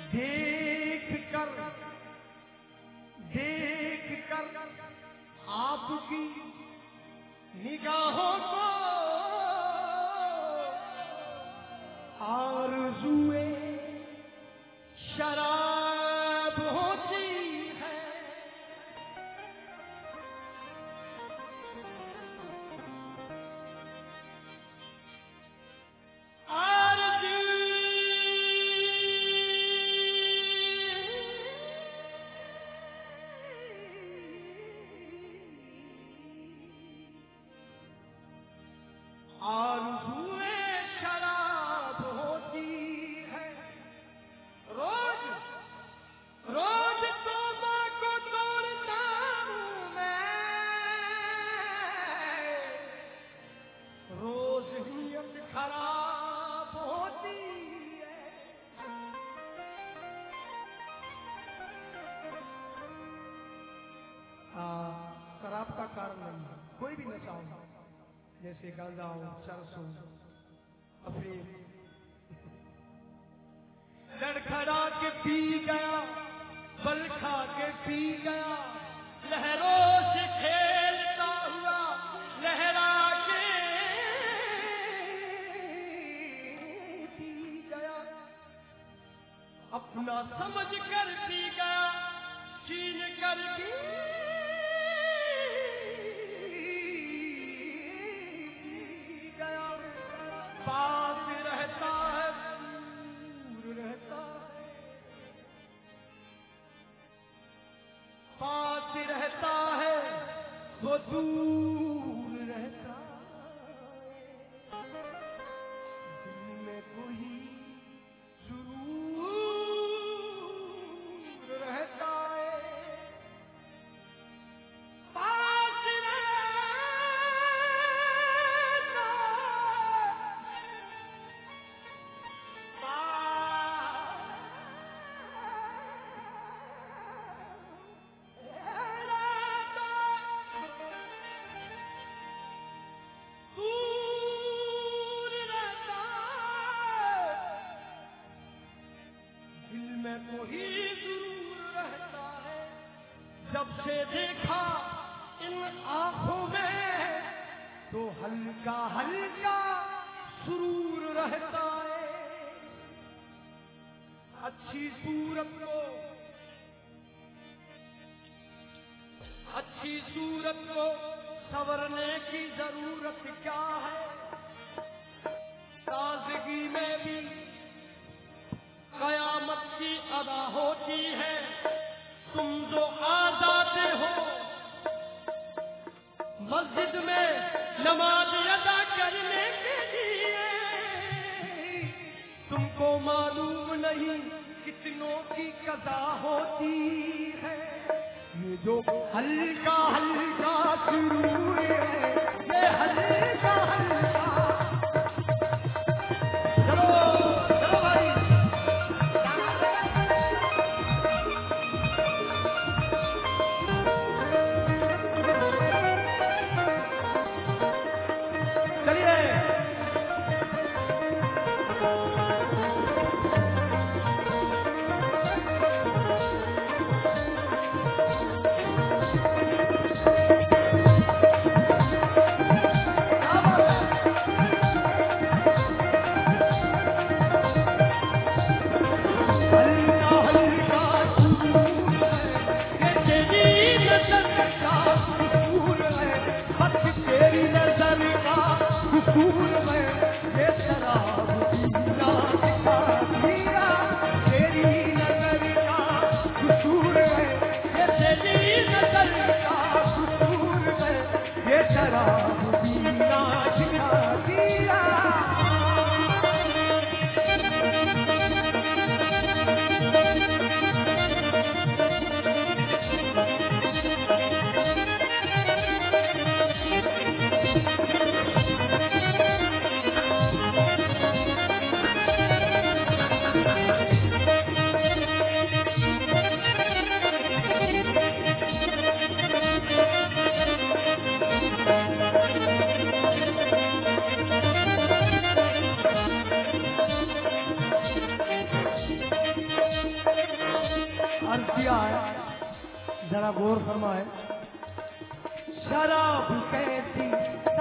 देख कर आपकी निगाहों को आरज़ुए शराब होती है। आरज़ुए शराब होती है। रोज रोज तौबा को तोड़ता हूँ मैं, रोज नियत खराब होती है। शराब का कारण नहीं है, कोई भी नशा हो, जैसे गांजा हो, चरस हो, अफीम। लड़खड़ा के पी गया, बल खा के पी गया, लहरों से खेलता हुआ लहरा के पी गया, अपना समझ कर पी गया, छीन कर पी पास रहता है, दूर रहता है, पास रहता है, वो दूर रहता है। दिल में कोई सुरूर रहता है, पास कोई दूर रहता है। जब से देखा इन आंखों में तो हल्का हल्का सुरूर रहता है। अच्छी सूरत को संवरने की जरूरत क्या है। ताजगी में भी कयामत की अदा होती है। तुम जो आजाद हो मस्जिद में नमाज अदा करने के लिए, तुमको मालूम नहीं कितनों की कज़ा होती है। ये जो हल्का हल्का सुरूर है, ये हल्का हल्का। चलो चलो भाई, जरा गौर फरमाए। शराब कैसी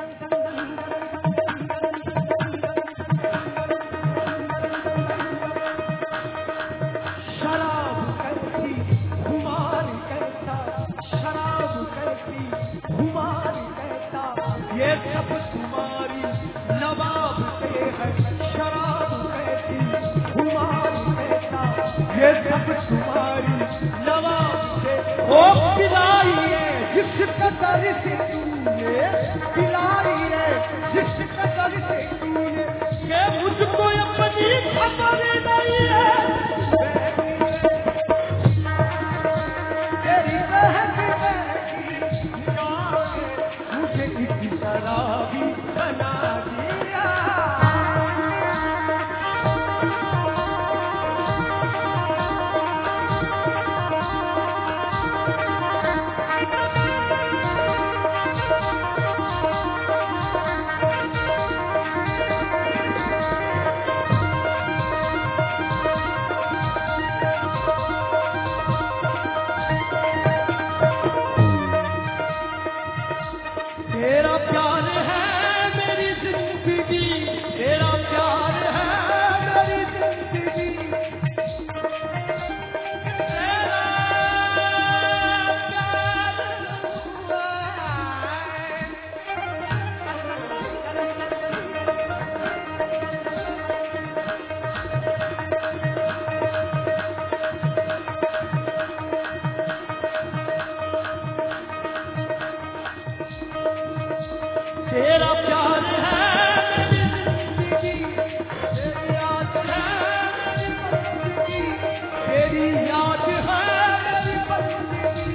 शराब कैसी खुमार कैसा, शराब कैसी खुमार कैसा, ये सब तुम्हारी नवाब से है। शराब कैसी खुमार कैसा, ये सब तुम्हारी नवाब से। ओ पिलाइए जिस कदर से तूने, पिलाइए जिस कदर से तूने, ये मुझको अपनी खबर नहीं है। तेरी बहकी मुझे इस तरह भी बना दिया। तेरा प्यार है मेरी जिंदगी, तेरा प्यार है मेरी जिंदगी, तेरा तेरा प्यार है मेरी जिंदगी, तेरी याद है मेरी बंदगी, तेरी याद है मेरी बंदगी।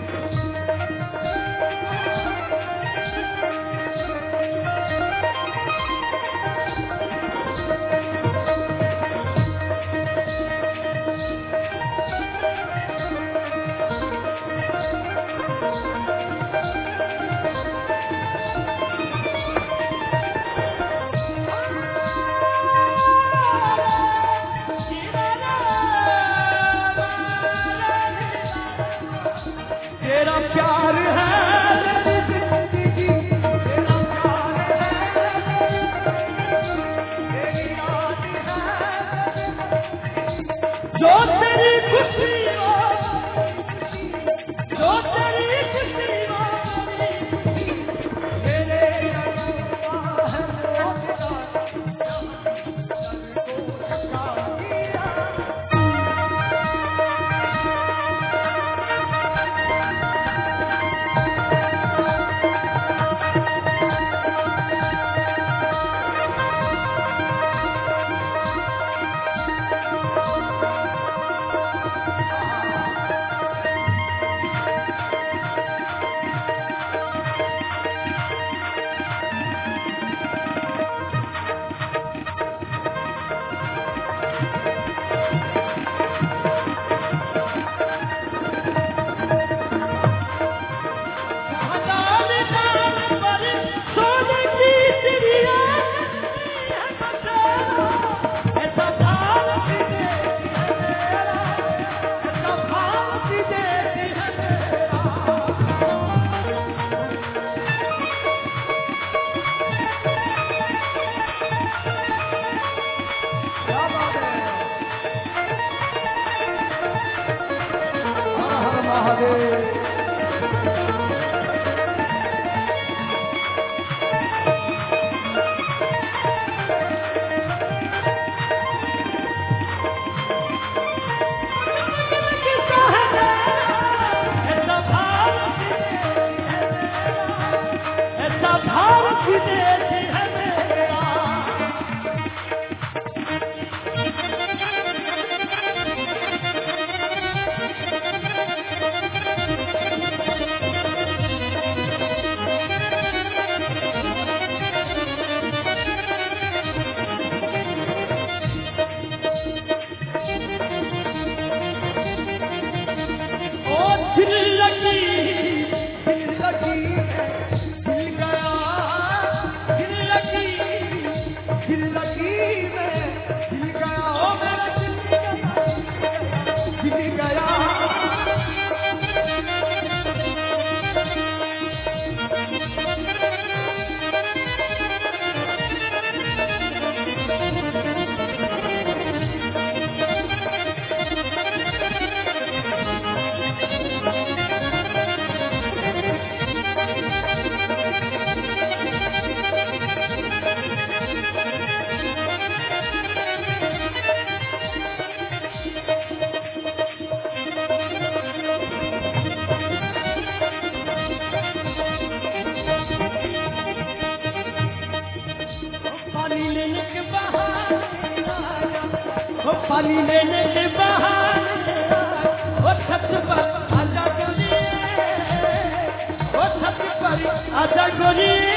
तेरा प्यार है मेरी जिंदगी, तेरा प्यार है तेरी याद है, जो तेरी खुशी हो, जो तेरी खुशी हो मेरे अल्लाह है वो तेरा पानी लेने के बहाने वो छत पर आजा गोरी, वो छत पर आजा गोरी।